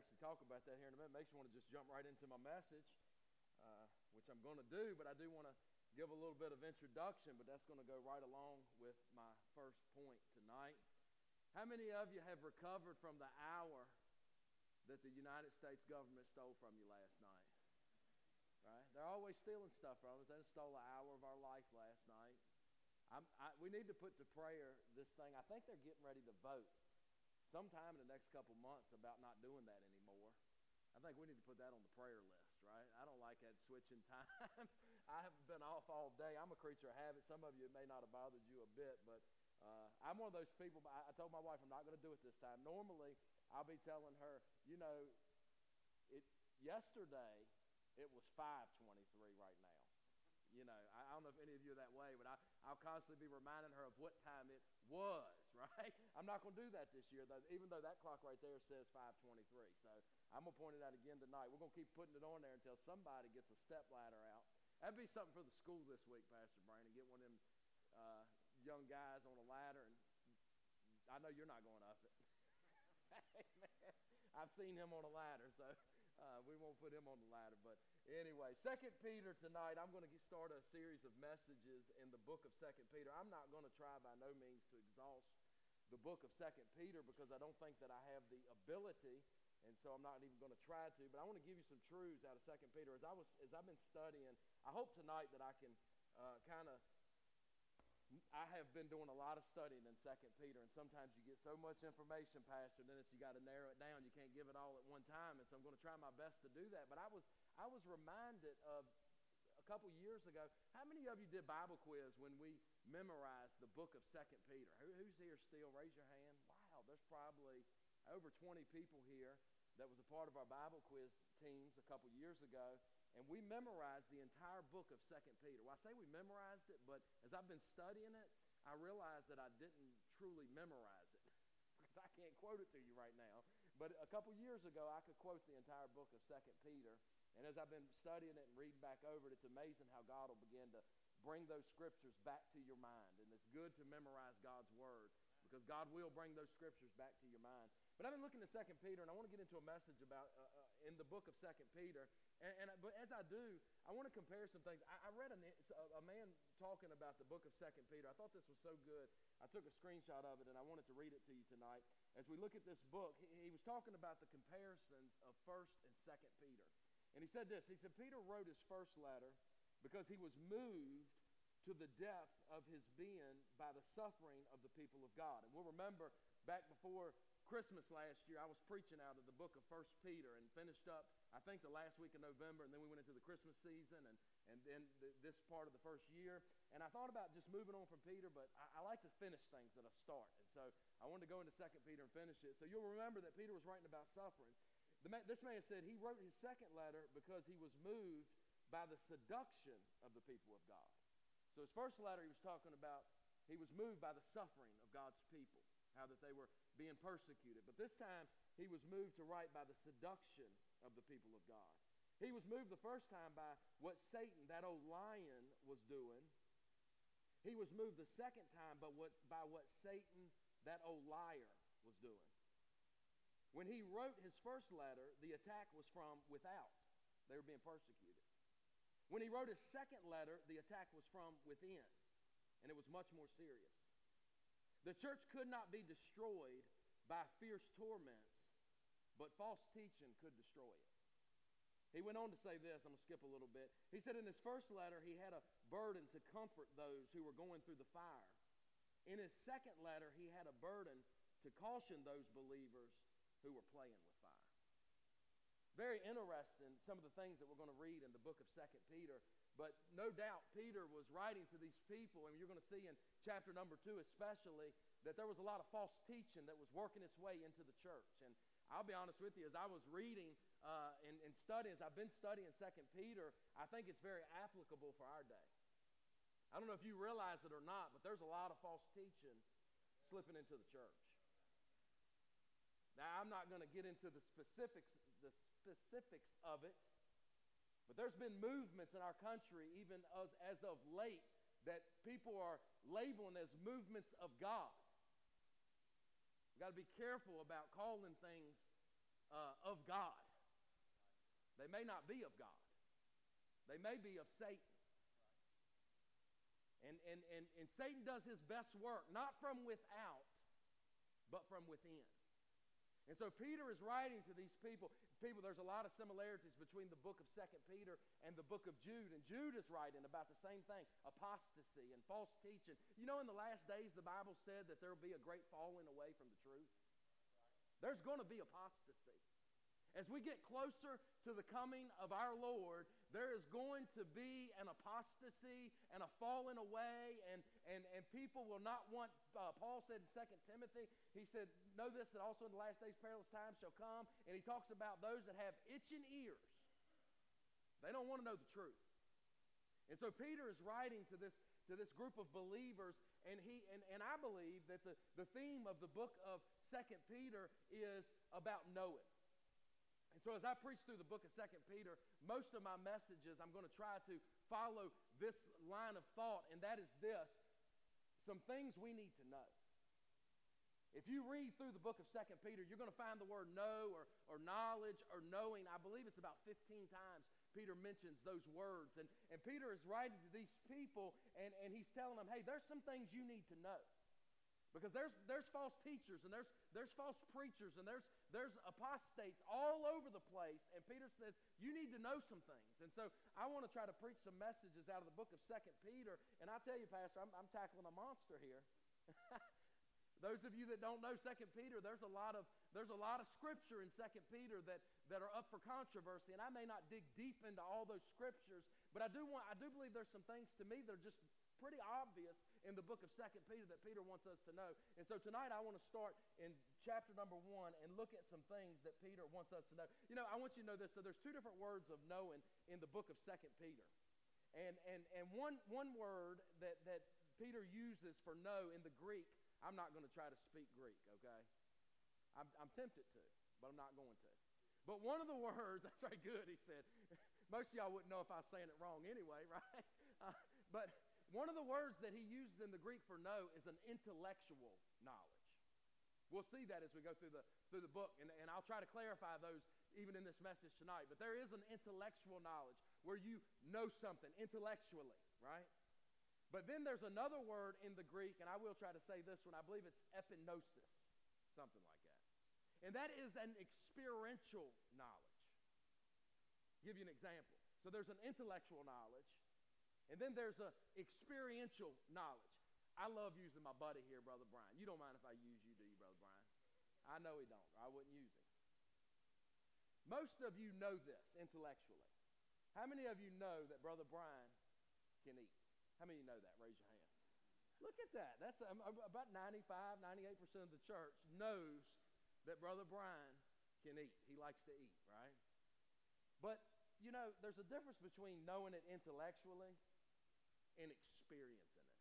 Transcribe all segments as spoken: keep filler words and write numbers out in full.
actually talk about that here in a minute. Makes me want to just jump right into my message, uh, which I'm going to do, but I do want to give a little bit of introduction, but that's going to go right along with my first point tonight. How many of you have recovered from the hour that the United States government stole from you last night? Right? They're always stealing stuff from us. They stole an hour of our life last night. I'm, I, we need to put to prayer this thing. I think they're getting ready to vote sometime in the next couple months about not doing that anymore. I think we need to put that on the prayer list, right? I don't like that switching time. I have been off all day. I'm a creature of habit. Some of you, it may not have bothered you a bit, but uh, I'm one of those people. I, I told my wife I'm not going to do it this time. Normally, I'll be telling her, you know, it yesterday it was five twenty-three right now. You know, I, I don't know if any of you are that way, but I, I'll constantly be reminding her of what time it was, right? I'm not going to do that this year, though, even though that clock right there says five twenty-three. So I'm going to point it out again tonight. We're going to keep putting it on there until somebody gets a step ladder out. That'd be something for the school this week, Pastor Brandon. Get one of them uh, young guys on a ladder, and I know you're not going up it. Amen. I've seen him on a ladder, so uh, we won't put him on the ladder. But anyway, Second Peter tonight, I'm going to start a series of messages in the book of Second Peter. I'm not going to try by no means to exhaust the book of Second Peter because I don't think that I have the ability, and so I'm not even going to try to. But I want to give you some truths out of Second Peter. As I was, as I've been studying, I hope tonight that I can uh, kind of. I have been doing a lot of studying in Second Peter, and sometimes you get so much information, Pastor, and then it's you got to narrow it down. You can't give it all at one time, and so I'm going to try my best to do that. But I was I was reminded of a couple years ago. How many of you did Bible quiz when we memorized the book of Second Peter? Who, who's here still? Raise your hand. Wow, there's probably over twenty people here that was a part of our Bible quiz teams a couple years ago. And we memorized the entire book of Second Peter. Well, I say we memorized it, but as I've been studying it, I realized that I didn't truly memorize it because I can't quote it to you right now. But a couple years ago, I could quote the entire book of Second Peter. And as I've been studying it and reading back over it, it's amazing how God will begin to bring those scriptures back to your mind. And it's good to memorize God's word because God will bring those scriptures back to your mind. But I've been looking at Second Peter, and I want to get into a message about uh, uh, in the book of Second Peter. And, and but as I do, I want to compare some things. I, I read a, a man talking about the book of Second Peter. I thought this was so good. I took a screenshot of it, and I wanted to read it to you tonight. As we look at this book, he, he was talking about the comparisons of First and Second Peter. And he said this. He said, Peter wrote his first letter because he was moved to the depth of his being by the suffering of the people of God. And we'll remember back before Christmas last year, I was preaching out of the book of First Peter and finished up, I think, the last week of November, and then we went into the Christmas season and, and then the, this part of the first year. And I thought about just moving on from Peter, but I, I like to finish things that I start. And so I wanted to go into Second Peter and finish it. So you'll remember that Peter was writing about suffering. The man, this man said he wrote his second letter because he was moved by the seduction of the people of God. So his first letter, he was talking about he was moved by the suffering of God's people, how that they were being persecuted. But this time, he was moved to write by the seduction of the people of God. He was moved the first time by what Satan, that old lion, was doing. He was moved the second time by what, by what Satan, that old liar, was doing. When he wrote his first letter, the attack was from without. They were being persecuted. When he wrote his second letter, the attack was from within, and it was much more serious. The church could not be destroyed by fierce torments, but false teaching could destroy it. He went on to say this. I'm going to skip a little bit. He said in his first letter, he had a burden to comfort those who were going through the fire. In his second letter, he had a burden to caution those believers who were playing with fire. Very interesting, some of the things that we're going to read in the book of Second Peter. But no doubt Peter was writing to these people, and you're going to see in chapter number two especially, that there was a lot of false teaching that was working its way into the church. And I'll be honest with you, as I was reading uh, and, and studying, as I've been studying Second Peter, I think it's very applicable for our day. I don't know if you realize it or not, but there's a lot of false teaching slipping into the church. Now, I'm not going to get into the specifics, the specifics of it, but there's been movements in our country, even as, as of late, that people are labeling as movements of God. We've got to be careful about calling things uh, of God. They may not be of God. They may be of Satan. And, and, and, and Satan does his best work, not from without, but from within. And so Peter is writing to these people. People, there's a lot of similarities between the book of Second Peter and the book of Jude. And Jude is writing about the same thing, apostasy and false teaching. You know, in the last days, the Bible said that there will be a great falling away from the truth. There's going to be apostasy. As we get closer to the coming of our Lord, there is going to be an apostasy and a falling away, and, and, and people will not want, uh, Paul said in Second Timothy, he said, know this, that also in the last days perilous times shall come, and he talks about those that have itching ears. They don't want to know the truth. And so Peter is writing to this, to this group of believers, and, he, and, and I believe that the, the theme of the book of Second Peter is about knowing. And so as I preach through the book of Second Peter, most of my messages, I'm going to try to follow this line of thought, and that is this: some things we need to know. If you read through the book of Second Peter, you're going to find the word know or, or knowledge or knowing. I believe it's about fifteen times Peter mentions those words. And, and Peter is writing to these people, and, and he's telling them, hey, there's some things you need to know. Because there's there's false teachers, and there's there's false preachers, and there's there's apostates all over the place. And Peter says, you need to know some things. And so I want to try to preach some messages out of the book of Second Peter. And I tell you, Pastor, I'm, I'm tackling a monster here. Those of you that don't know Second Peter, there's a lot of there's a lot of scripture in Second Peter that, that are up for controversy. And I may not dig deep into all those scriptures, but I do want I do believe there's some things to me that are just pretty obvious in the book of Second Peter that Peter wants us to know. And so tonight I want to start in chapter number one and look at some things that Peter wants us to know. You know, I want you to know this. So there's two different words of knowing in the book of Second Peter. And and and one one word that, that Peter uses for know in the Greek, I'm not going to try to speak Greek, okay? I'm, I'm tempted to, but I'm not going to. But one of the words, that's very good, he said. Most of y'all wouldn't know if I was saying it wrong anyway, right? Uh, but one of the words that he uses in the Greek for know is an intellectual knowledge. We'll see that as we go through the through the book, and, and I'll try to clarify those even in this message tonight. But there is an intellectual knowledge where you know something intellectually, right? But then there's another word in the Greek, and I will try to say this one. I believe it's epignosis, something like that. And that is an experiential knowledge. I'll give you an example. So there's an intellectual knowledge, and then there's an experiential knowledge. I love using my buddy here, Brother Brian. You don't mind if I use you, do you, Brother Brian? I know he don't. I wouldn't use him. Most of you know this intellectually. How many of you know that Brother Brian can eat? How many of you know that? Raise your hand. Look at that. That's um, about ninety-five, ninety-eight percent of the church knows that Brother Brian can eat. He likes to eat, right? But, you know, there's a difference between knowing it intellectually and experiencing it.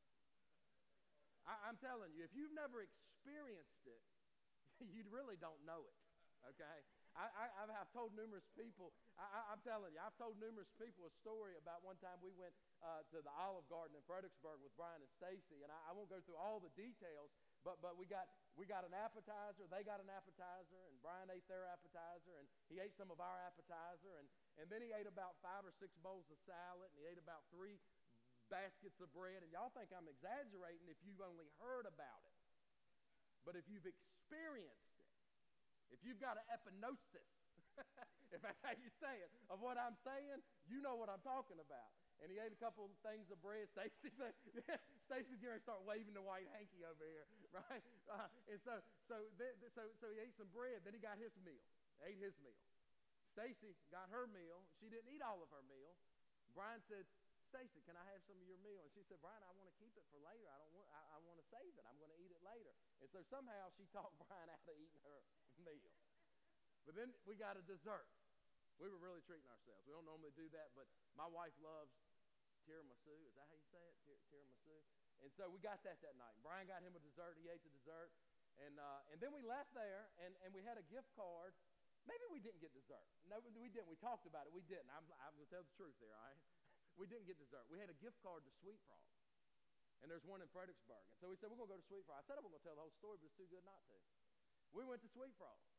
I, I'm telling you, if you've never experienced it, you really don't know it, okay? I, I, I've told numerous people, I, I, I'm telling you, I've told numerous people a story about one time we went uh, to the Olive Garden in Fredericksburg with Brian and Stacy, and I, I won't go through all the details, but but we got we got an appetizer, they got an appetizer, and Brian ate their appetizer, and he ate some of our appetizer, and, and then he ate about five or six bowls of salad, and he ate about three baskets of bread, and y'all think I'm exaggerating if you've only heard about it. But if you've experienced it, if you've got an epignosis, if that's how you say it, of what I'm saying, you know what I'm talking about. And he ate a couple of things of bread. Stacy said, Stacy's going to start waving the white hanky over here, right? Uh, and so, so, th- so, so he ate some bread. Then he got his meal, ate his meal. Stacy got her meal. She didn't eat all of her meal. Brian said, Stacy, can I have some of your meal? And she said, Brian, I want to keep it for later. I don't want. I, I want to save it. I'm going to eat it later. And so somehow she talked Brian out of eating her meal. But then we got a dessert. We were really treating ourselves. We don't normally do that, but my wife loves tiramisu. Is that how you say it? Tir- tiramisu. And so we got that that night. Brian got him a dessert. He ate the dessert. And uh, and then we left there, and, and we had a gift card. Maybe we didn't get dessert. No, we didn't. We talked about it. We didn't. I'm, I'm going to tell the truth there, all right? We didn't get dessert. We had a gift card to Sweet Frog. And there's one in Fredericksburg. And so we said, we're going to go to Sweet Frog. I said I wasn't going to tell the whole story, but it's too good not to. We went to Sweet Frog.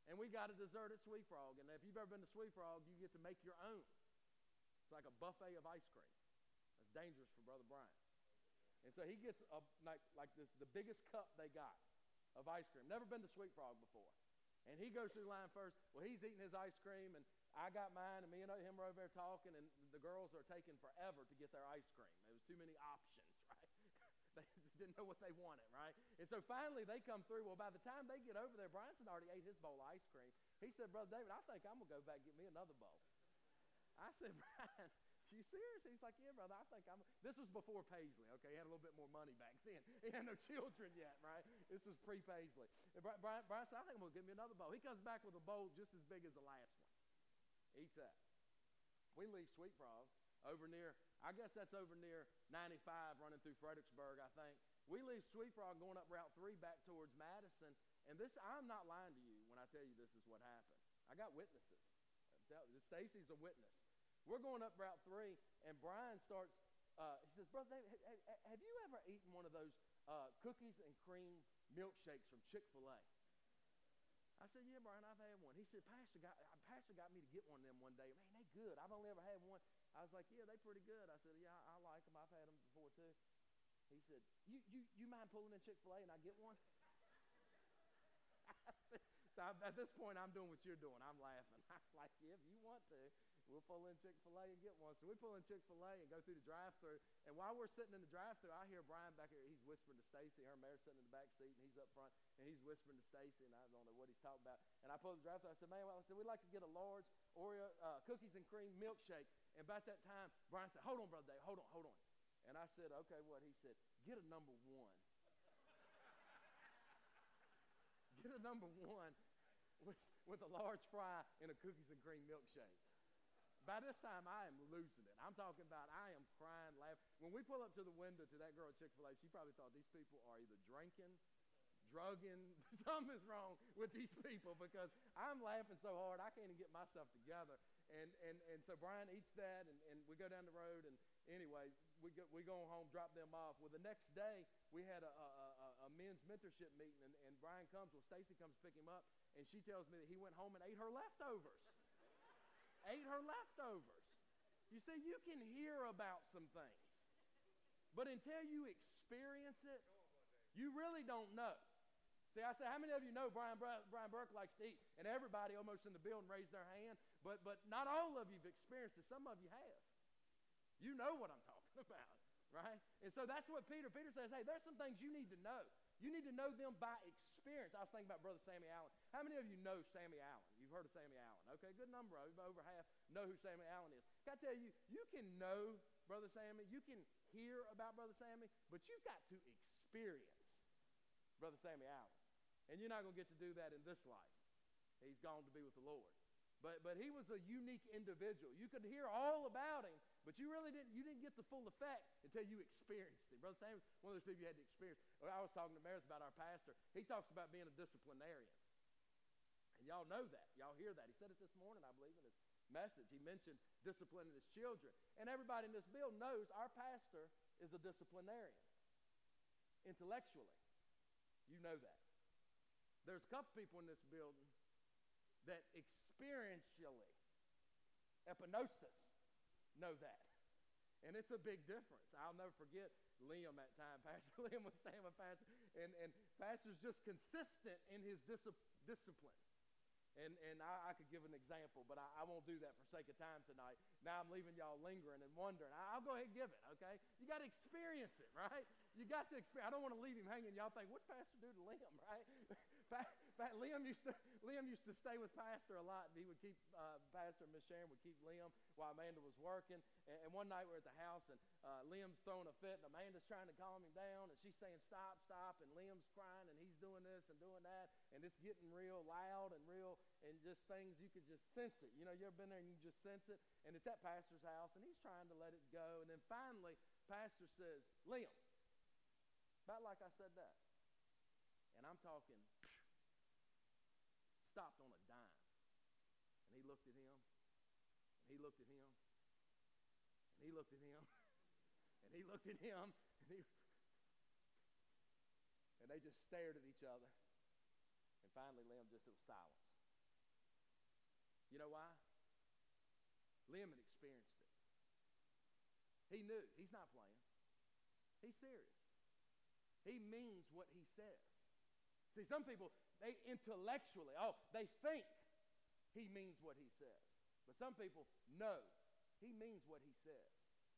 And we got a dessert at Sweet Frog. And if you've ever been to Sweet Frog, you get to make your own. It's like a buffet of ice cream. That's dangerous for Brother Brian. And so he gets a, like, like this, the biggest cup they got of ice cream. Never been to Sweet Frog before. And he goes through the line first. Well, he's eating his ice cream, and I got mine, and me and him were over there talking, and the girls are taking forever to get their ice cream. There was too many options, right? They didn't know what they wanted, right? And so finally they come through. Well, by the time they get over there, Bryanson already ate his bowl of ice cream. He said, Brother David, I think I'm going to go back and get me another bowl. I said, Brian, you serious? He's like, yeah, brother, I think I'm. This was before Paisley, okay? He had a little bit more money back then. He had no children yet, right? This was pre-Paisley. Brian, Brian said, I think I'm going to get me another bowl. He comes back with a bowl just as big as the last one. Eats that. We leave Sweet Frog over near, I guess that's over near ninety-five running through Fredericksburg, I think. We leave Sweet Frog going up Route three back towards Madison. And this, I'm not lying to you when I tell you this is what happened. I got witnesses. Stacy's a witness. We're going up Route three, and Brian starts, uh, he says, Brother David, have you ever eaten one of those uh, cookies and cream milkshakes from Chick-fil-A? I said, yeah, Brian, I've had one. He said, Pastor got, Pastor got me to get one of them one day. Man, they good. I've only ever had one. I was like, yeah, they pretty good. I said, yeah, I, I like them. I've had them before, too. He said, you you, you mind pulling in Chick-fil-A and I get one? So I, at this point, I'm doing what you're doing. I'm laughing. I'm like, yeah, if you want to, we'll pull in Chick-fil-A and get one. So we pull in Chick-fil-A and go through the drive-thru. And while we're sitting in the drive-thru, I hear Brian back here. He's whispering to Stacy. Her mayor's sitting in the back seat, and he's up front. And he's whispering to Stacy, and I don't know what he's talking about. And I pulled the drive-thru. I said, man, well, I said, we'd like to get a large Oreo uh, cookies and cream milkshake. And about that time, Brian said, hold on, Brother Dave. Hold on, hold on. And I said, okay, what? He said, get a number one. Get a number one. With, with a large fry and a cookies and cream milkshake. By this time, I am losing it. I'm talking about I am crying, laughing. When we pull up to the window to that girl at Chick-fil-A, she probably thought these people are either drinking, drugging. Something is wrong with these people because I'm laughing so hard I can't even get myself together. And and, and so Brian eats that, and, and we go down the road. And anyway, we go, we go home, drop them off. Well, the next day, we had a, a, a, a men's mentorship meeting, and, and Brian comes. Well, Stacy comes pick him up. And she tells me that he went home and ate her leftovers. Ate her leftovers. You see, you can hear about some things. But until you experience it, you really don't know. See, I say, how many of you know Brian, Brian Burke likes to eat? And everybody almost in the building raised their hand. But, but not all of you have experienced it. Some of you have. You know what I'm talking about, right? And so that's what Peter, Peter says, hey, there's some things you need to know. You need to know them by experience. I was thinking about Brother Sammy Allen. How many of you know Sammy Allen? You've heard of Sammy Allen. Okay, good number of you, over half know who Sammy Allen is. Got to tell you, you can know Brother Sammy, you can hear about Brother Sammy, but you've got to experience Brother Sammy Allen. And you're not going to get to do that in this life. He's gone to be with the Lord. But but he was a unique individual. You could hear all about him, but you really didn't, you didn't get the full effect until you experienced it. Brother Samuel's one of those people you had to experience. I was talking to Meredith about our pastor. He talks about being a disciplinarian. And y'all know that. Y'all hear that. He said it this morning, I believe, in his message. He mentioned disciplining his children. And everybody in this building knows our pastor is a disciplinarian. Intellectually. You know that. There's a couple people in this building that experientially, epinosis, know that. And it's a big difference. I'll never forget Liam at time. Pastor Liam was staying with Pastor. And, and Pastor's just consistent in his dis- discipline. And, and I, I could give an example, but I, I won't do that for sake of time tonight. Now I'm leaving y'all lingering and wondering. I, I'll go ahead and give it, okay? You got to experience it, right? You got to experience. I don't want to leave him hanging. Y'all think, what'd Pastor do to Liam, right? Pa- Pa- Liam used to Liam used to stay with Pastor a lot. He would keep uh, Pastor and Miss Sharon would keep Liam while Amanda was working. And, and one night we're at the house, and uh, Liam's throwing a fit, and Amanda's trying to calm him down, and she's saying stop, stop, and Liam's crying, and he's doing this and doing that, and it's getting real loud and real, and just things you could just sense it. You know, you ever been there and you just sense it? And it's at Pastor's house, and he's trying to let it go, and then finally, Pastor says, Liam, about like I said that, and I'm talking. Stopped on a dime. And he looked at him, and he looked at him, and he looked at him, and he looked at him, and he and they just stared at each other. And finally, Liam just, it was silence. Liam had experienced it. He knew. He's not playing. He's serious. He means what he says. See, some people, they intellectually, oh, they think he means what he says. But some people know he means what he says.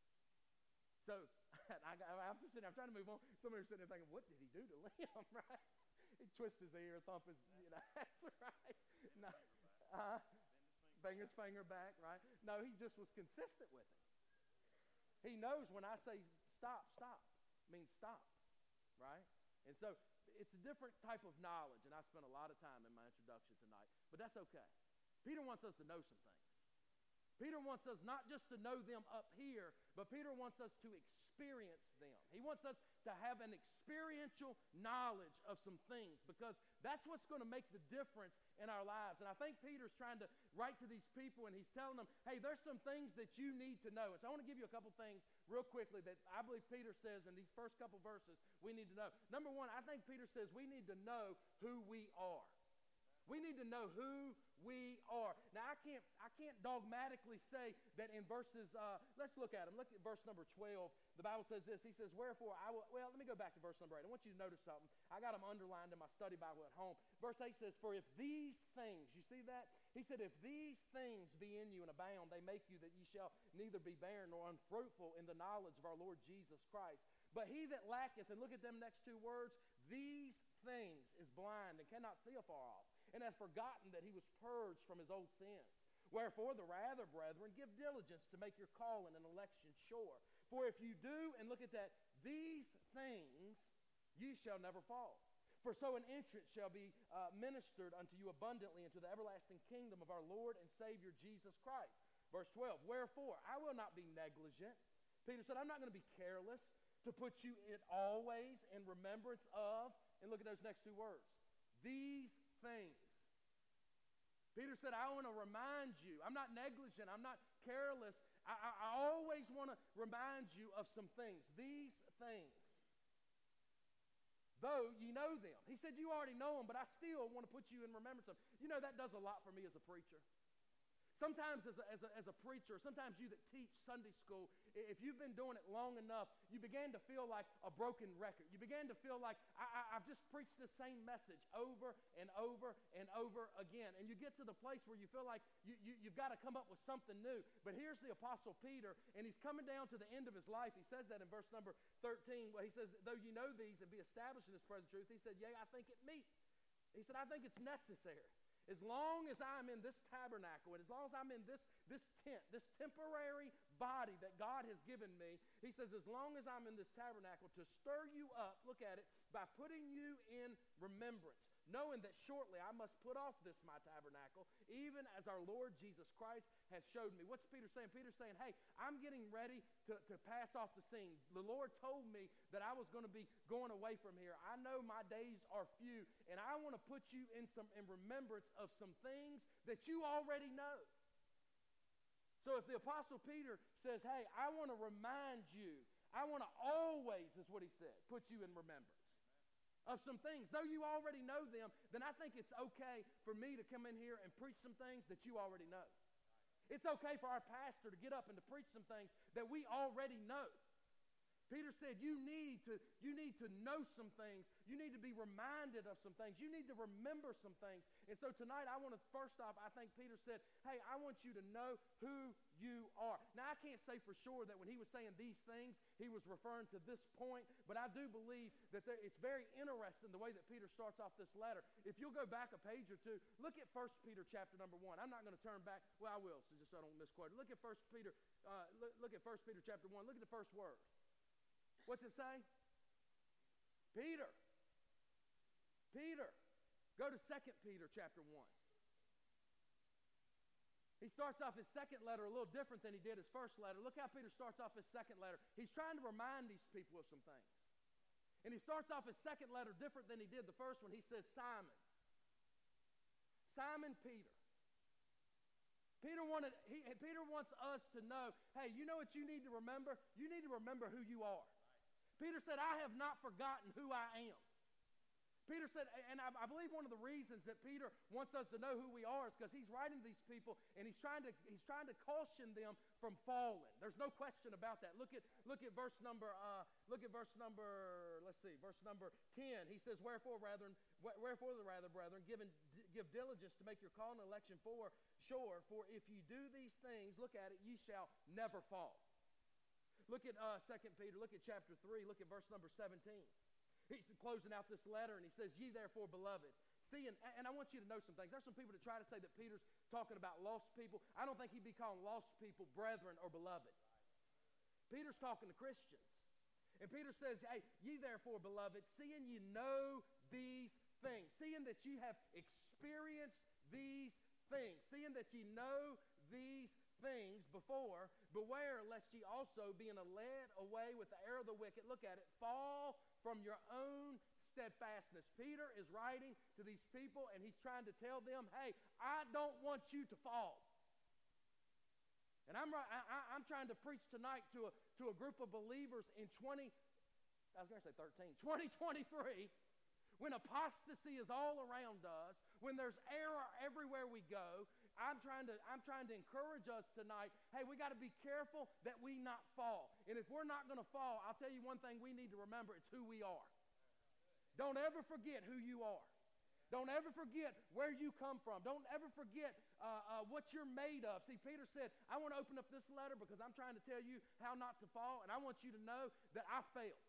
So, I, I'm just sitting there, I'm trying to move on. Somebody was sitting there thinking, what did he do to Liam, right? He twists his ear, thump his, you know, that's right. No, uh, bang his finger back, right? No, he just was consistent with it. He knows when I say stop, stop, means stop, right? And so it's a different type of knowledge, and I spent a lot of time in my introduction tonight, but that's okay. Peter wants us to know some things. Peter wants us not just to know them up here, but Peter wants us to experience them. He wants us to have an experiential knowledge of some things, because that's what's going to make the difference in our lives. And I think Peter's trying to write to these people, and he's telling them, hey, there's some things that you need to know. And so I want to give you a couple things real quickly that I believe Peter says in these first couple verses we need to know. Number one, I think Peter says we need to know who we are. We need to know who we are. Now, I can't I can't dogmatically say that in verses, uh, let's look at them. Look at verse number twelve. The Bible says this. He says, wherefore I will, well, let me go back to verse number eight. I want you to notice something. I got them underlined in my study Bible at home. Verse eight says, for if these things, you see that? He said, if these things be in you and abound, they make you that ye shall neither be barren nor unfruitful in the knowledge of our Lord Jesus Christ. But he that lacketh, and look at them next two words, these things is blind and cannot see afar off, and hath forgotten that he was purged from his old sins. Wherefore, the rather, brethren, give diligence to make your calling and election sure. For if you do, and look at that, these things, ye shall never fall. For so an entrance shall be uh, ministered unto you abundantly into the everlasting kingdom of our Lord and Savior Jesus Christ. Verse twelve, wherefore, I will not be negligent. Peter said, I'm not going to be careless to put you in always in remembrance of, and look at those next two words, these things. Peter said, I want to remind you. I'm not negligent. I'm not careless. I, I, I always want to remind you of some things. These things. Though you know them. He said, you already know them, but I still want to put you in remembrance of them. You know, that does a lot for me as a preacher. Sometimes as a, as, a, as a preacher, sometimes you that teach Sunday school, if you've been doing it long enough, you begin to feel like a broken record. You begin to feel like, I, I, I've just preached the same message over and over and over again. And you get to the place where you feel like you, you, you've got to come up with something new. But here's the Apostle Peter, and he's coming down to the end of his life. He says that in verse number thirteen, where he says, though you know these and be established in this present truth, he said, yea, I think it meet. He said, I think it's necessary. As long as I'm in this tabernacle, and as long as I'm in this, this tent, this temporary body that God has given me, he says, as long as I'm in this tabernacle, to stir you up, look at it, by putting you in remembrance, knowing that shortly I must put off this my tabernacle, even as our Lord Jesus Christ has showed me. What's Peter saying? Peter's saying, hey, I'm getting ready to, to pass off the scene. The Lord told me that I was going to be going away from here. I know my days are few, and I want to put you in some in remembrance of some things that you already know. So if the Apostle Peter says, hey, I want to remind you, I want to always, is what he said, put you in remembrance of some things. Though you already know them, then I think it's okay for me to come in here and preach some things that you already know. It's okay for our pastor to get up and to preach some things that we already know. Peter said, you need to, you need to know some things. You need to be reminded of some things. You need to remember some things. And so tonight I want to, first off, I think Peter said, hey, I want you to know who you are. Now, I can't say for sure that when he was saying these things, he was referring to this point, but I do believe that there, it's very interesting the way that Peter starts off this letter. If you'll go back a page or two, look at First Peter chapter number one. I'm not going to turn back. Well, I will, so just so I don't misquote it. Look at First Peter, uh, look, look at First Peter chapter one. Look at the first word. What's it say? Peter. Peter. Go to Second Peter chapter one. He starts off his second letter a little different than he did his first letter. Look how Peter starts off his second letter. He's trying to remind these people of some things. And he starts off his second letter different than he did the first one. He says, Simon. Simon Peter. Peter wanted, he, Peter wants us to know, hey, you know what you need to remember? You need to remember who you are. Peter said, I have not forgotten who I am. Peter said, and I, I believe one of the reasons that Peter wants us to know who we are is because he's writing to these people and he's trying to he's trying to caution them from falling. There's no question about that. Look at look at verse number uh, look at verse number let's see verse number ten. He says, "Wherefore, brethren, wherefore the rather, brethren, give in, give diligence to make your call and election for sure. For if ye do these things, look at it, ye shall never fall." Look at uh, Second Peter. Look at chapter three. Look at verse number seventeen. He's closing out this letter, and he says, "Ye therefore, beloved." See, and, and I want you to know some things. There's some people that try to say that Peter's talking about lost people. I don't think he'd be calling lost people brethren or beloved. Peter's talking to Christians. And Peter says, "Hey, ye therefore, beloved, seeing ye know these things, seeing that ye have experienced these things, seeing that ye know these things before, beware lest ye also, being led away with the error of the wicked," look at it, "fall from your own steadfastness." Peter is writing to these people and he's trying to tell them, hey, I don't want you to fall. And I'm, I, I'm trying to preach tonight to a, to a group of believers in twenty, I was going to say thirteen, twenty twenty-three, when apostasy is all around us, when there's error everywhere we go. I'm trying to, I'm trying to encourage us tonight, hey, we got to be careful that we not fall. And if we're not going to fall, I'll tell you one thing we need to remember, it's who we are. Don't ever forget who you are. Don't ever forget where you come from. Don't ever forget uh, uh, what you're made of. See, Peter said, I want to open up this letter because I'm trying to tell you how not to fall, and I want you to know that I failed.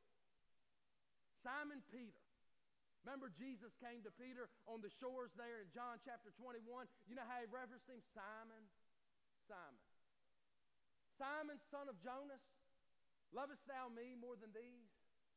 Simon Peter. Remember, Jesus came to Peter on the shores there in John chapter twenty-one. You know how he referenced him? Simon, Simon. Simon, son of Jonas, lovest thou me more than these?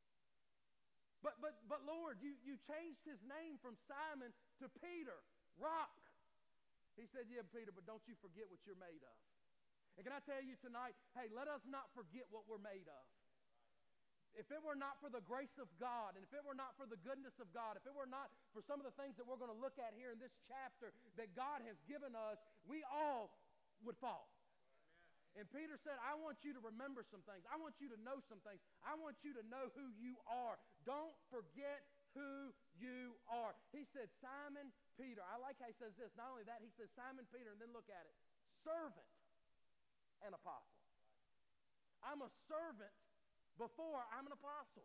But, but, but Lord, you, you changed his name from Simon to Peter, rock. He said, yeah, Peter, but don't you forget what you're made of. And can I tell you tonight, hey, let us not forget what we're made of. If it were not for the grace of God, and if it were not for the goodness of God, if it were not for some of the things that we're going to look at here in this chapter that God has given us, we all would fall. Amen. And Peter said, I want you to remember some things. I want you to know some things. I want you to know who you are. Don't forget who you are. He said, Simon Peter. I like how he says this. Not only that, he says Simon Peter, and then look at it. Servant and apostle. I'm a servant before I'm an apostle.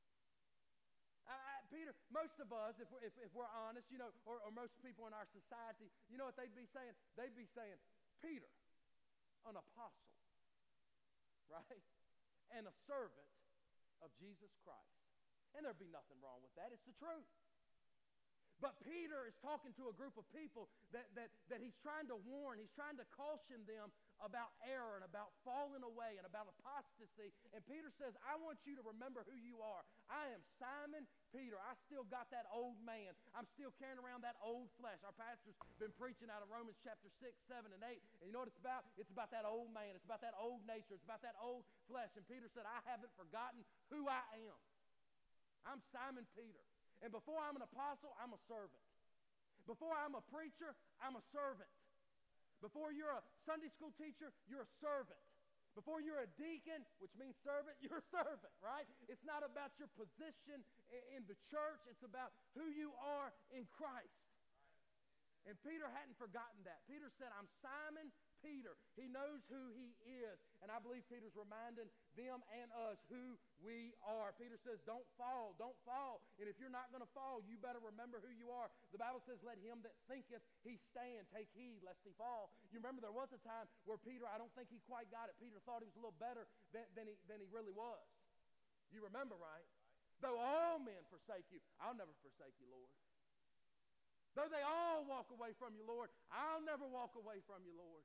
I, I, Peter, most of us, if we're, if, if we're honest, you know, or, or most people in our society, you know what they'd be saying? They'd be saying, Peter, an apostle, right? And a servant of Jesus Christ. And there'd be nothing wrong with that. It's the truth. But Peter is talking to a group of people that, that, that he's trying to warn, he's trying to caution them about error and about falling away and about apostasy. And Peter says, I want you to remember who you are. I am Simon Peter. I still got that old man. I'm still carrying around that old flesh. Our pastor's been preaching out of Romans chapter six, seven, and eight. And you know what it's about? It's about that old man. It's about that old nature. It's about that old flesh. And Peter said, I haven't forgotten who I am. I'm Simon Peter. And before I'm an apostle, I'm a servant. Before I'm a preacher, I'm a servant. Before you're a Sunday school teacher, you're a servant. Before you're a deacon, which means servant, you're a servant, right? It's not about your position in the church. It's about who you are in Christ. And Peter hadn't forgotten that. Peter said, I'm Simon Peter. He knows who he is. And I believe Peter's reminding them and us who we are. Peter says, don't fall, don't fall. And if you're not going to fall, you better remember who you are. The Bible says, let him that thinketh he stand take heed lest he fall. You remember there was a time where Peter, I don't think he quite got it. Peter thought he was a little better than, than, he, than he really was. You remember, right? Though all men forsake you, I'll never forsake you, Lord. Though they all walk away from you, Lord, I'll never walk away from you, Lord.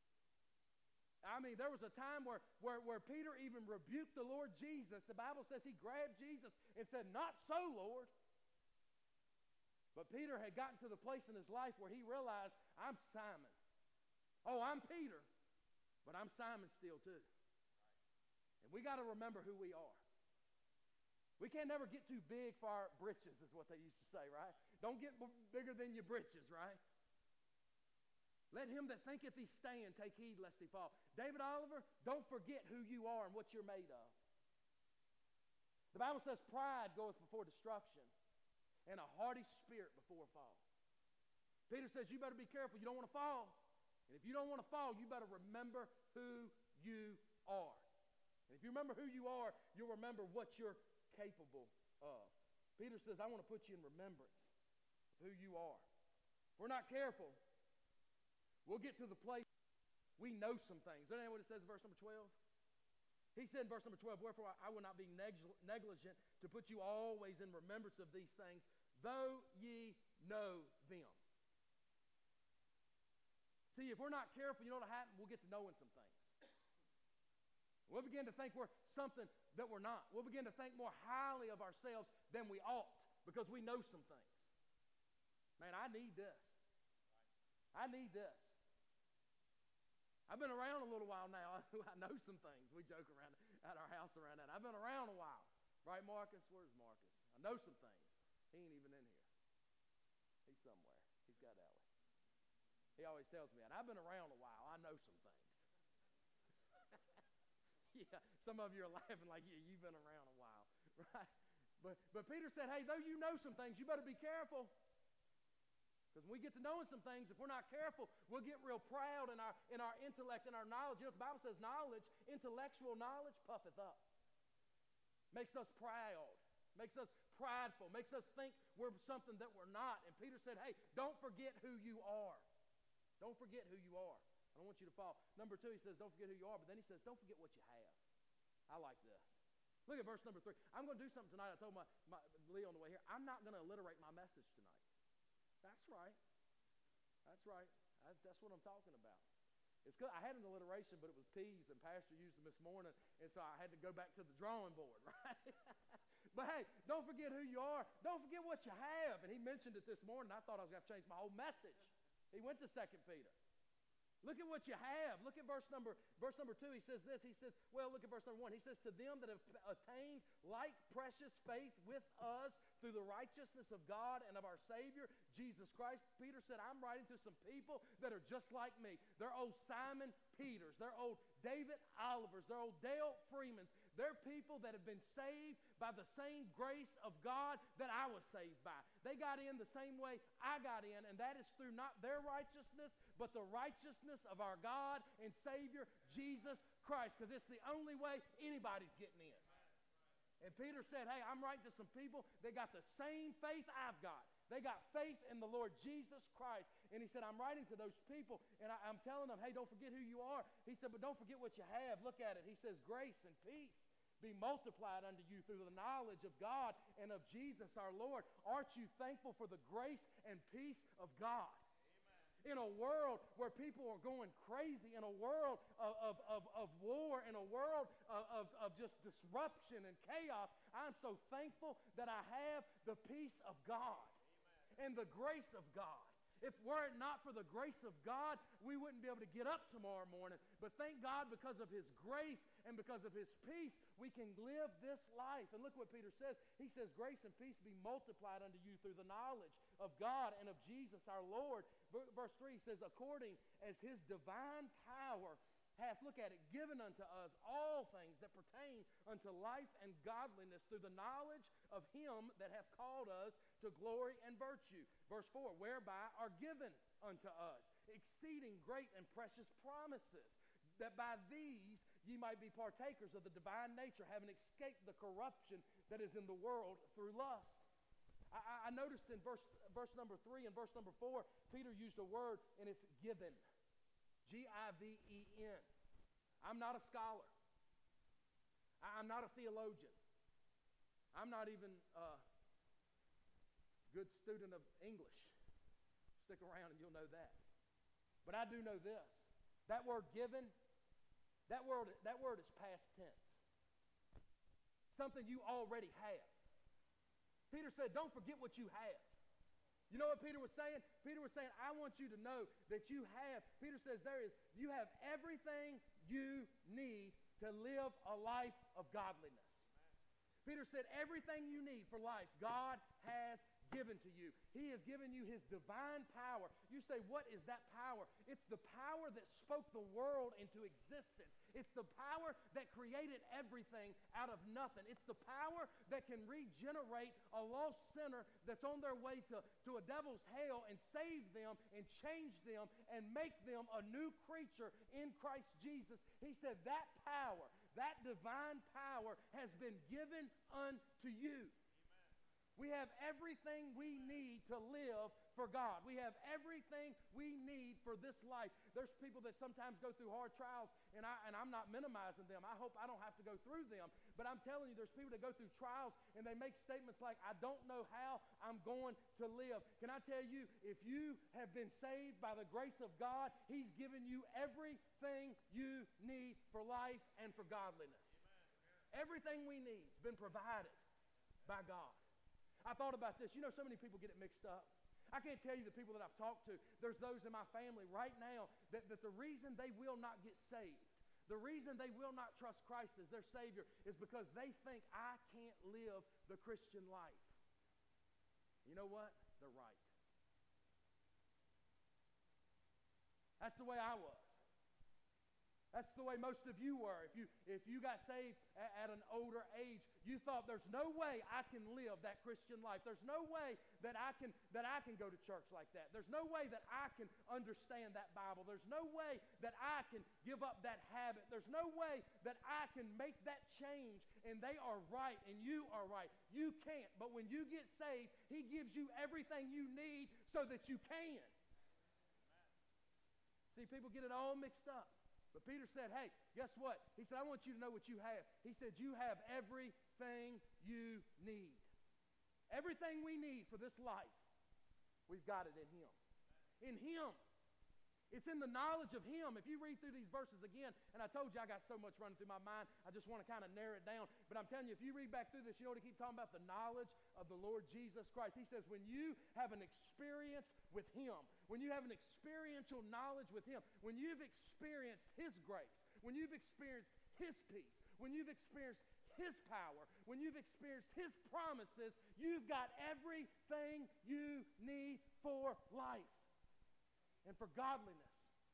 I mean, there was a time where, where, where Peter even rebuked the Lord Jesus. The Bible says he grabbed Jesus and said, not so, Lord. But Peter had gotten to the place in his life where he realized, I'm Simon. Oh, I'm Peter, but I'm Simon still too. And we got to remember who we are. We can't never get too big for our britches, is what they used to say, right? Don't get b- bigger than your britches, right? Let him that thinketh he stand take heed lest he fall. David Oliver, don't forget who you are and what you're made of. The Bible says pride goeth before destruction, and a haughty spirit before a fall. Peter says, you better be careful. You don't want to fall. And if you don't want to fall, you better remember who you are. And if you remember who you are, you'll remember what you're capable of. Peter says, I want to put you in remembrance of who you are. If we're not careful, we'll get to the place we know some things. Isn't that what it says in verse number twelve? He said in verse number twelve, wherefore I will not be negligent to put you always in remembrance of these things, though ye know them. See, if we're not careful, you know what will happen? We'll get to knowing some things. We'll begin to think we're something that we're not. We'll begin to think more highly of ourselves than we ought because we know some things. Man, I need this. I need this. I've been around a little while now. I know some things. We joke around at our house around that. I've been around a while. Right, Marcus? Where's Marcus? I know some things. He ain't even in here. He's somewhere. He's got Ellie. He always tells me that. I've been around a while. I know some things. Yeah, some of you are laughing like, yeah, you've been around a while. Right? But, but Peter said, hey, though you know some things, you better be careful. Because when we get to knowing some things, if we're not careful, we'll get real proud in our, in our intellect and our knowledge. You know what the Bible says? Knowledge, intellectual knowledge, puffeth up. Makes us proud. Makes us prideful. Makes us think we're something that we're not. And Peter said, hey, don't forget who you are. Don't forget who you are. I don't want you to fall. Number two, he says, don't forget who you are. But then he says, don't forget what you have. I like this. Look at verse number three. I'm going to do something tonight. I told my, my Lee on the way here, I'm not going to alliterate my message tonight. That's right. That's right. I, that's what I'm talking about. It's good. I had an alliteration, but it was peas, and Pastor used them this morning, and so I had to go back to the drawing board, right? But hey, don't forget who you are. Don't forget what you have. And he mentioned it this morning. I thought I was going to change my whole message. He went to Second Peter. Look at what you have. Look at verse number verse number two. He says this. He says, well, look at verse number one. He says, to them that have attained like precious faith with us through the righteousness of God and of our Savior, Jesus Christ. Peter said, I'm writing to some people that are just like me. They're old Simon Peters. They're old David Olivers. They're old Dale Freemans. They're people that have been saved by the same grace of God that I was saved by. They got in the same way I got in, and that is through not their righteousness, but the righteousness of our God and Savior, Jesus Christ, because it's the only way anybody's getting in. And Peter said, hey, I'm writing to some people that got the same faith I've got. They got faith in the Lord Jesus Christ. And he said, I'm writing to those people, and I, I'm telling them, hey, don't forget who you are. He said, but don't forget what you have. Look at it. He says, grace and peace be multiplied unto you through the knowledge of God and of Jesus our Lord. Aren't you thankful for the grace and peace of God? Amen. In a world where people are going crazy, in a world of, of, of, of war, in a world of, of, of just disruption and chaos, I'm so thankful that I have the peace of God. Amen. And the grace of God. If were it not for the grace of God, we wouldn't be able to get up tomorrow morning. But thank God, because of his grace and because of his peace, we can live this life. And look what Peter says. He says, grace and peace be multiplied unto you through the knowledge of God and of Jesus our Lord. Verse three says, according as his divine power hath, look at it, given unto us all things that pertain unto life and godliness through the knowledge of him that hath called us to glory and virtue. Verse four, whereby are given unto us exceeding great and precious promises, that by these ye might be partakers of the divine nature, having escaped the corruption that is in the world through lust. I, I noticed in verse, verse number three and verse number four, Peter used a word, and it's given. G I V E N. I'm not a scholar. I'm not a theologian. I'm not even a good student of English. Stick around and you'll know that. But I do know this. That word given, that word, that word is past tense. Something you already have. Peter said, don't forget what you have. You know what Peter was saying? Peter was saying, I want you to know that you have, Peter says there is, you have everything you need to live a life of godliness. Peter said everything you need for life, God has given to you. He has given you His divine power. You say, what is that power? It's the power that spoke the world into existence. It's the power that created everything out of nothing. It's the power that can regenerate a lost sinner that's on their way to, to a devil's hell and save them and change them and make them a new creature in Christ Jesus. He said that power, that divine power has been given unto you. We have everything we need to live for God. We have everything we need for this life. There's people that sometimes go through hard trials, and, I, and I'm not minimizing them. I hope I don't have to go through them. But I'm telling you, there's people that go through trials, and they make statements like, I don't know how I'm going to live. Can I tell you, if you have been saved by the grace of God, He's given you everything you need for life and for godliness. Everything we need has been provided by God. I thought about this. You know, so many people get it mixed up. I can't tell you the people that I've talked to. There's those in my family right now that, that the reason they will not get saved, the reason they will not trust Christ as their Savior is because they think, I can't live the Christian life. You know what? They're right. That's the way I was. That's the way most of you were. If you, if you got saved at, at an older age, you thought there's no way I can live that Christian life. There's no way that I can, that I can go to church like that. There's no way that I can understand that Bible. There's no way that I can give up that habit. There's no way that I can make that change. And they are right, and you are right. You can't. But when you get saved, He gives you everything you need so that you can. See, people get it all mixed up. But Peter said, hey, guess what? He said, I want you to know what you have. He said, you have everything you need. Everything we need for this life, we've got it in Him. In Him. It's in the knowledge of Him. If you read through these verses again, and I told you I got so much running through my mind, I just want to kind of narrow it down. But I'm telling you, if you read back through this, you know what he keeps talking about? The knowledge of the Lord Jesus Christ. He says, when you have an experience with Him, when you have an experiential knowledge with Him, when you've experienced His grace, when you've experienced His peace, when you've experienced His power, when you've experienced His promises, you've got everything you need for life and for godliness.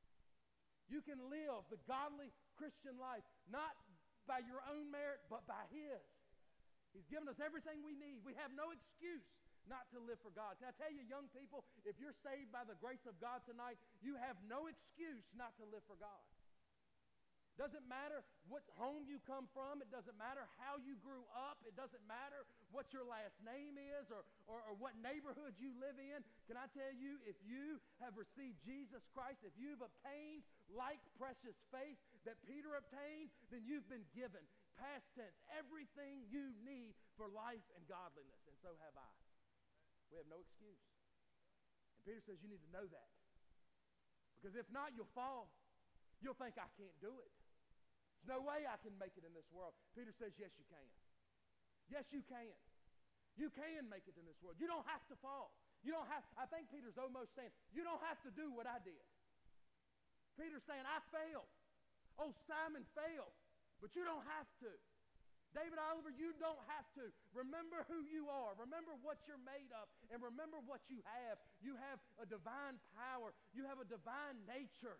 You can live the godly Christian life, not by your own merit, but by His. He's given us everything we need. We have no excuse not to live for God. Can I tell you, young people, if you're saved by the grace of God tonight, you have no excuse not to live for God. Doesn't matter what home you come from. It doesn't matter how you grew up. It doesn't matter what your last name is or, or, or what neighborhood you live in. Can I tell you, if you have received Jesus Christ, if you've obtained like precious faith that Peter obtained, then you've been given, past tense, everything you need for life and godliness. And so have I. We have no excuse. And Peter says you need to know that. Because if not, you'll fall. You'll think, I can't do it. There's no way I can make it in this world. Peter says, yes, you can. Yes, you can. You can make it in this world. You don't have to fall. You don't have, I think Peter's almost saying, you don't have to do what I did. Peter's saying, I failed. Oh, Simon failed. But you don't have to. David Oliver, you don't have to. Remember who you are. Remember what you're made of. And remember what you have. You have a divine power. You have a divine nature.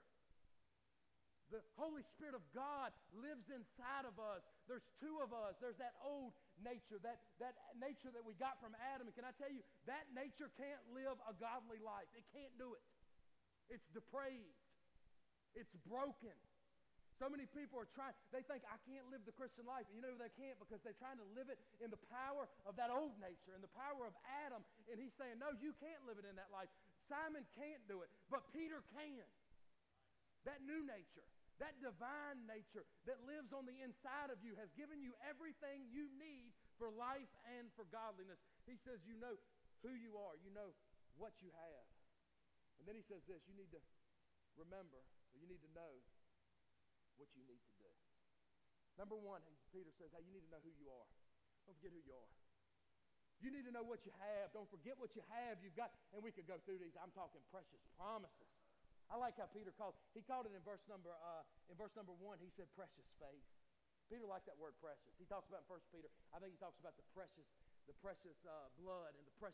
The Holy Spirit of God lives inside of us. There's two of us. There's that old nature, that, that nature that we got from Adam. And can I tell you, that nature can't live a godly life. It can't do it. It's depraved. It's broken. So many people are trying, they think, I can't live the Christian life. And you know they can't because they're trying to live it in the power of that old nature, in the power of Adam. And he's saying, no, you can't live it in that life. Simon can't do it, but Peter can. That new nature, that divine nature that lives on the inside of you has given you everything you need for life and for godliness. He says you know who you are. You know what you have. And then he says this, you need to remember, or you need to know what you need to do. Number one, Peter says, hey, you need to know who you are. Don't forget who you are. You need to know what you have. Don't forget what you have. You've got, and we could go through these. I'm talking precious promises. I like how Peter called. He called it in verse number uh, in verse number one. He said precious faith. Peter liked that word precious. He talks about in First Peter. I think he talks about the precious, the precious uh, blood and the precious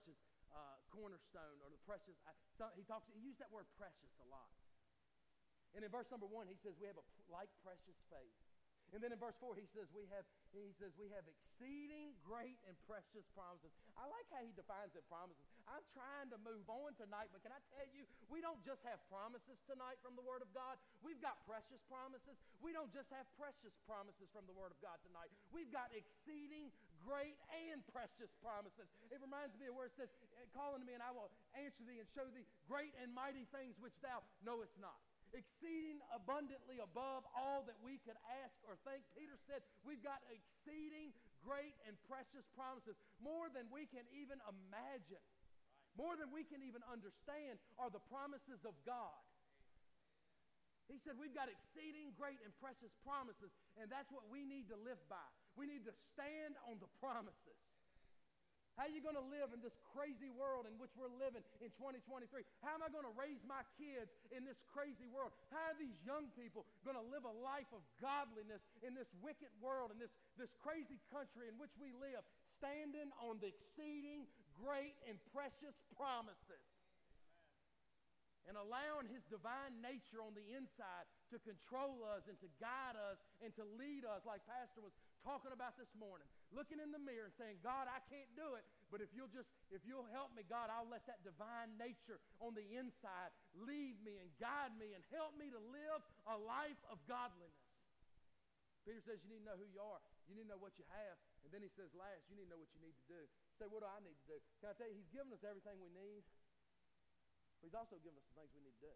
uh, cornerstone or the precious. Uh, so he talks. He used that word precious a lot. And in verse number one, he says we have a like precious faith. And then in verse four, he says we have he says we have exceeding great and precious promises. I like how he defines the promises. I'm trying to move on tonight, but can I tell you, we don't just have promises tonight from the Word of God. We've got precious promises. We don't just have precious promises from the Word of God tonight. We've got exceeding great and precious promises. It reminds me of where it says, "Call unto me, and I will answer thee and show thee great and mighty things which thou knowest not." Exceeding abundantly above all that we could ask or think. Peter said we've got exceeding great and precious promises, more than we can even imagine, more than we can even understand are the promises of God. He said we've got exceeding great and precious promises, and that's what we need to live by. We need to stand on the promises. How are you going to live in this crazy world in which we're living in twenty twenty-three? How am I going to raise my kids in this crazy world? How are these young people going to live a life of godliness in this wicked world, in this, this crazy country in which we live, standing on the exceeding great and precious promises? And allowing his divine nature on the inside to control us and to guide us and to lead us, like Pastor was talking about this morning. Looking in the mirror and saying, God, I can't do it, but if you'll just, if you'll help me, God, I'll let that divine nature on the inside lead me and guide me and help me to live a life of godliness. Peter says you need to know who you are. You need to know what you have. And then he says last, you need to know what you need to do. You say, what do I need to do? Can I tell you, he's given us everything we need, but he's also given us some things we need to do.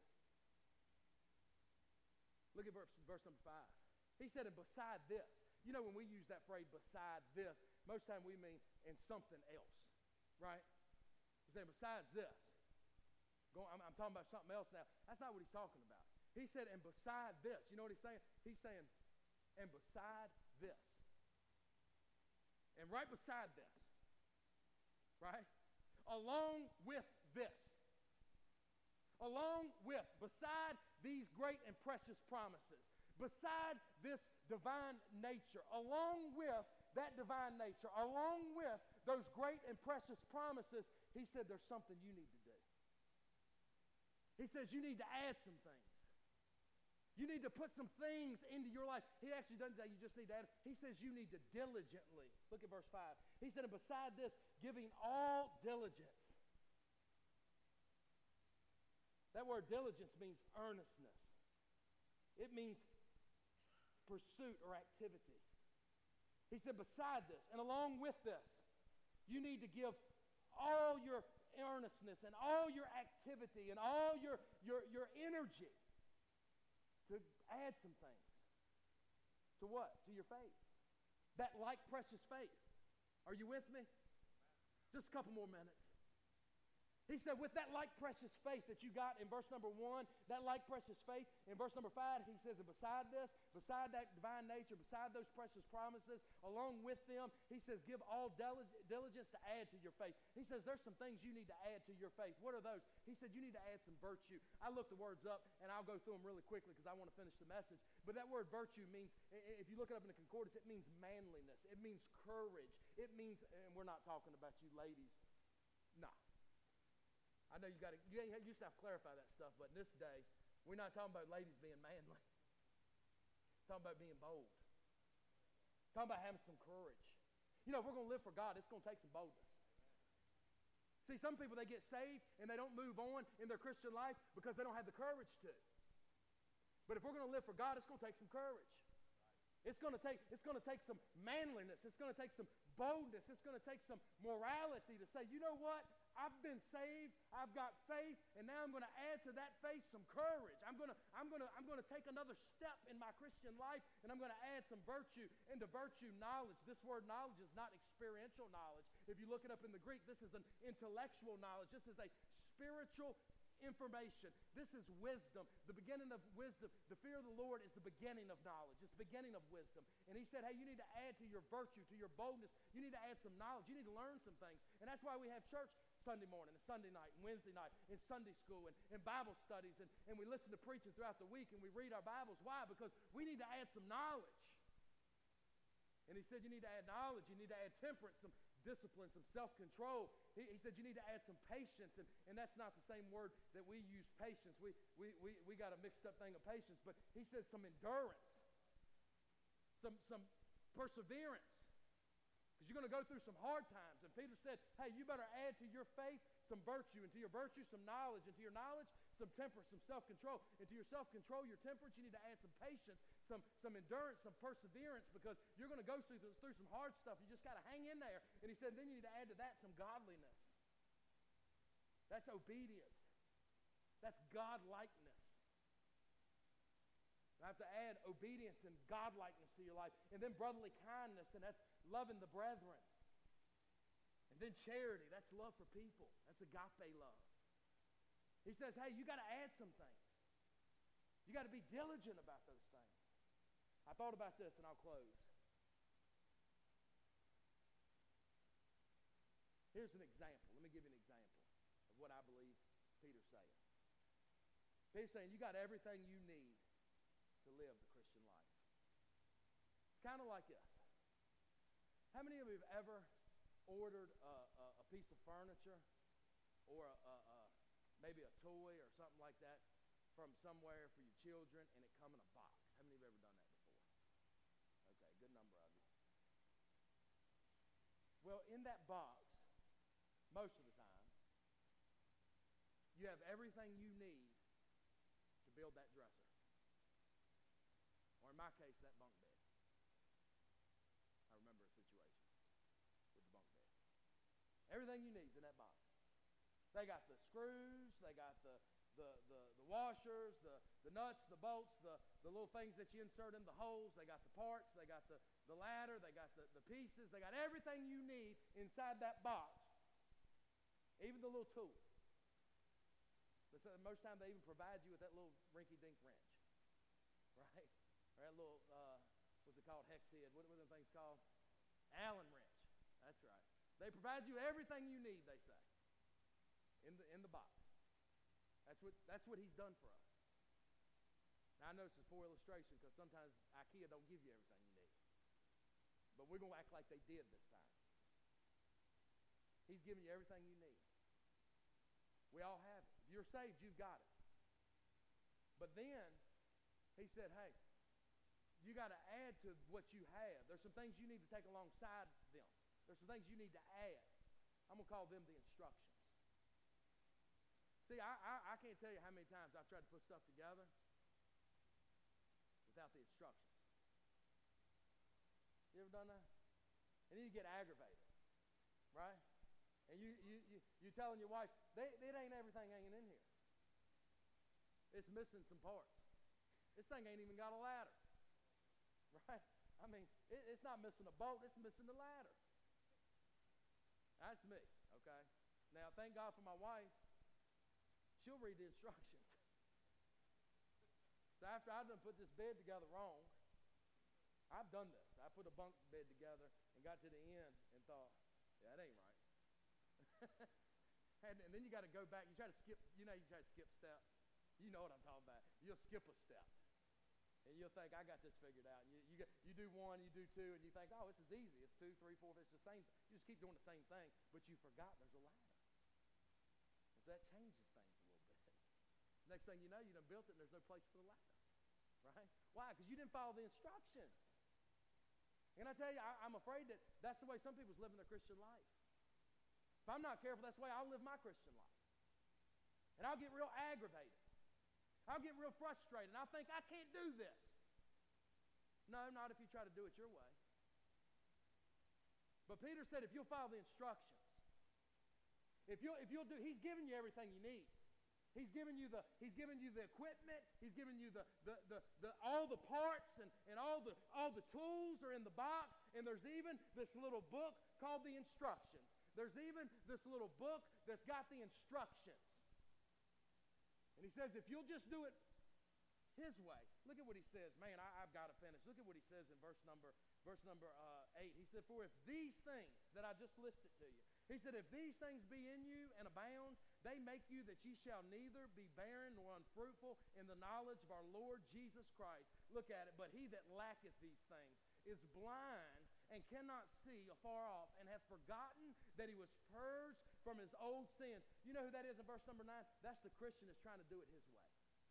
Look at verse, verse number five. He said, and beside this, you know when we use that phrase, beside this, most time we mean in something else, right? He's saying, besides this. Go, I'm, I'm talking about something else now. That's not what he's talking about. He said, and beside this. You know what he's saying? He's saying, and beside this. And right beside this, right? Along with this. Along with, beside these great and precious promises, beside this divine nature, along with that divine nature, along with those great and precious promises, he said there's something you need to do. He says you need to add some things. You need to put some things into your life. He actually doesn't say you just need to add. He says you need to diligently. Look at verse five. He said, and beside this, giving all diligence. That word diligence means earnestness. It means pursuit or activity. He said, beside this, and along with this, you need to give all your earnestness and all your activity and all your, your, your energy to add some things. To what? To your faith. That like precious faith. Are you with me? Just a couple more minutes. He said, with that like precious faith that you got in verse number one, that like precious faith, in verse number five, he says, and beside this, beside that divine nature, beside those precious promises, along with them, he says, give all diligence to add to your faith. He says, there's some things you need to add to your faith. What are those? He said, you need to add some virtue. I looked the words up, and I'll go through them really quickly because I want to finish the message. But that word virtue means, if you look it up in the concordance, it means manliness. It means courage. It means, and we're not talking about you ladies. No. I know you got to, you used to have to clarify that stuff, but in this day, we're not talking about ladies being manly. We're talking about being bold. We're talking about having some courage. You know, if we're going to live for God, it's going to take some boldness. See, some people, they get saved and they don't move on in their Christian life because they don't have the courage to. But if we're going to live for God, it's going to take some courage. It's going to take, it's going to take some manliness. It's going to take some boldness. It's going to take some morality to say, you know what? I've been saved, I've got faith, and now I'm going to add to that faith some courage. I'm going to, I'm going to, I'm going to take another step in my Christian life, and I'm going to add some virtue. And to virtue, knowledge. This word knowledge is not experiential knowledge. If you look it up in the Greek, this is an intellectual knowledge. This is a spiritual information. This is wisdom. The beginning of wisdom. The fear of the Lord is the beginning of knowledge. It's the beginning of wisdom. And he said, hey, you need to add to your virtue, to your boldness. You need to add some knowledge. You need to learn some things. And that's why we have church Sunday morning and Sunday night and Wednesday night and Sunday school and, and Bible studies. And, and we listen to preaching throughout the week and we read our Bibles. Why? Because we need to add some knowledge. And he said you need to add knowledge. You need to add temperance, some discipline, some self-control. He, he said you need to add some patience, and, and that's not the same word that we use, patience. We, we, we, we got a mixed up thing of patience, but he says some endurance, some, some perseverance, because you're going to go through some hard times. And Peter said, hey, you better add to your faith some virtue, and to your virtue some knowledge, and to your knowledge some temperance, some self-control, and to your self-control, your temperance, you need to add some patience, some, some endurance, some perseverance, because you're going to go through, through some hard stuff. You just got to hang in there. And he said then you need to add to that some godliness. That's obedience. That's godlikeness. I have to add obedience and godlikeness to your life. And then brotherly kindness, and that's loving the brethren. And then charity, that's love for people. That's agape love. He says, hey, you got to add some things. You got to be diligent about those things. I thought about this, and I'll close. Here's an example. Let me give you an example of what I believe Peter's saying. Peter's saying you got everything you need to live the Christian life. It's kind of like this. How many of you have ever ordered a, a, a piece of furniture or a, a, a, maybe a toy or something like that from somewhere for your children, and it come in a box? How many of you have ever done that before? Okay, good number of you. Well, in that box, most of the time, you have everything you need to build that dresser. Or in my case, that bunk bed. I remember a situation with the bunk bed. Everything you need is in that box. They got the screws, they got the the the, the washers, the, the nuts, the bolts, the, the little things that you insert in the holes, they got the parts, they got the, the ladder, they got the, the pieces, they got everything you need inside that box. Even the little tool. But most times they even provide you with that little rinky-dink wrench. Right? Or that little, uh, what's it called, hex head. What, what are the things called? Allen wrench. That's right. They provide you everything you need, they say, in the in the box. That's what that's what he's done for us. Now I know this is poor illustration because sometimes IKEA don't give you everything you need. But we're going to act like they did this time. He's giving you everything you need. We all have it. If you're saved, you've got it. But then he said, hey, you got to add to what you have. There's some things you need to take alongside them. There's some things you need to add. I'm going to call them the instructions. See, I, I, I can't tell you how many times I've tried to put stuff together without the instructions. You ever done that? And then you get aggravated, right? And you you you you telling your wife, they, it ain't everything hanging in here. It's missing some parts. This thing ain't even got a ladder, right? I mean, it, it's not missing a bolt. It's missing the ladder. That's me, okay? Now, thank God for my wife. She'll read the instructions. So after I've done put this bed together wrong, I've done this. I put a bunk bed together and got to the end and thought, yeah, that ain't right. and, and then you got to go back. You try to skip, you know, you try to skip steps. You know what I'm talking about. You'll skip a step. And you'll think, I got this figured out. And you, you, get, you do one, you do two, and you think, oh, this is easy. It's two, three, four, it's the same. You just keep doing the same thing, but you forgot there's a ladder. So that changes things a little bit. Next thing you know, you done built it and there's no place for the ladder. Right? Why? Because you didn't follow the instructions. And I tell you, I, I'm afraid that that's the way some people's living their Christian life. If I'm not careful, that's the way I'll live my Christian life. And I'll get real aggravated. I'll get real frustrated. And I'll think, I can't do this. No, not if you try to do it your way. But Peter said, if you'll follow the instructions, if you'll, if you'll do, he's giving you everything you need. He's giving you the, he's giving you the equipment. He's giving you the, the, the, the all the parts and, and all the all the tools are in the box. And there's even this little book called the instructions. There's even this little book that's got the instructions. And he says, if you'll just do it his way. Look at what he says. Man, I, I've got to finish. Look at what he says in verse number verse number uh, eight. He said, for if these things that I just listed to you, he said, if these things be in you and abound, they make you that ye shall neither be barren nor unfruitful in the knowledge of our Lord Jesus Christ. Look at it. But he that lacketh these things is blind and cannot see afar off, and hath forgotten that he was purged from his old sins. You know who that is in verse number nine? That's the Christian that's trying to do it his way.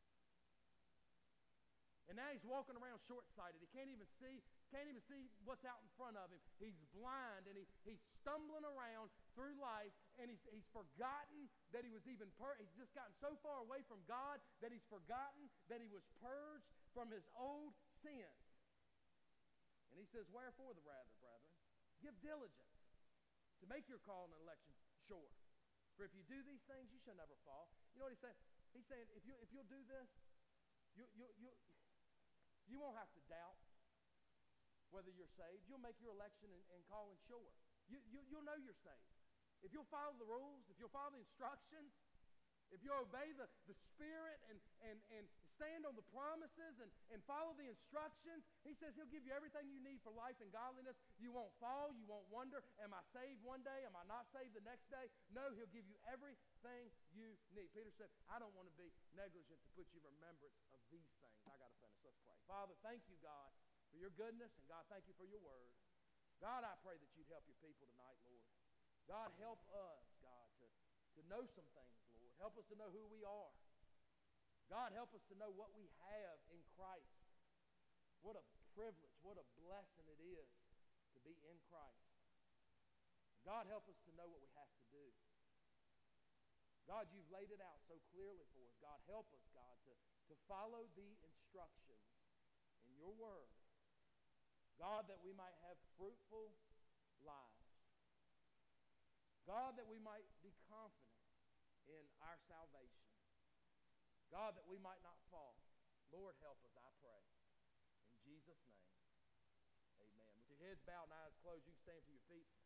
And now he's walking around short-sighted. He can't even see, can't even see what's out in front of him. He's blind, and he, he's stumbling around through life, and he's, he's forgotten that he was even purged. He's just gotten so far away from God that he's forgotten that he was purged from his old sins. And he says, wherefore the rather, brethren, give diligence to make your call and election sure. For if you do these things, you shall never fall. You know what he's saying? He's saying, if, you, if you'll do this, you, you, you, you won't have to doubt whether you're saved. You'll make your election and, and calling sure. You, you, you'll know you're saved. If you'll follow the rules, if you'll follow the instructions, if you'll obey the, the Spirit and, and, and stand on the promises and, and follow the instructions, he says he'll give you everything you need for life and godliness. You won't fall. You won't wonder, am I saved one day? Am I not saved the next day? No, he'll give you everything you need. Peter said, I don't want to be negligent to put you in remembrance of these things. I got to finish. Let's pray. Father, thank you, God, for your goodness, and God, thank you for your word. God, I pray that you'd help your people tonight, Lord. God, help us, God, to, to know some things, Lord. Help us to know who we are. God, help us to know what we have in Christ. What a privilege, what a blessing it is to be in Christ. God, help us to know what we have to do. God, you've laid it out so clearly for us. God, help us, God, to, to follow the instructions in your word. God, that we might have fruitful lives. God, that we might be confident in our salvation. God, that we might not fall. Lord, help us, I pray. In Jesus' name, amen. With your heads bowed and eyes closed, you can stand to your feet.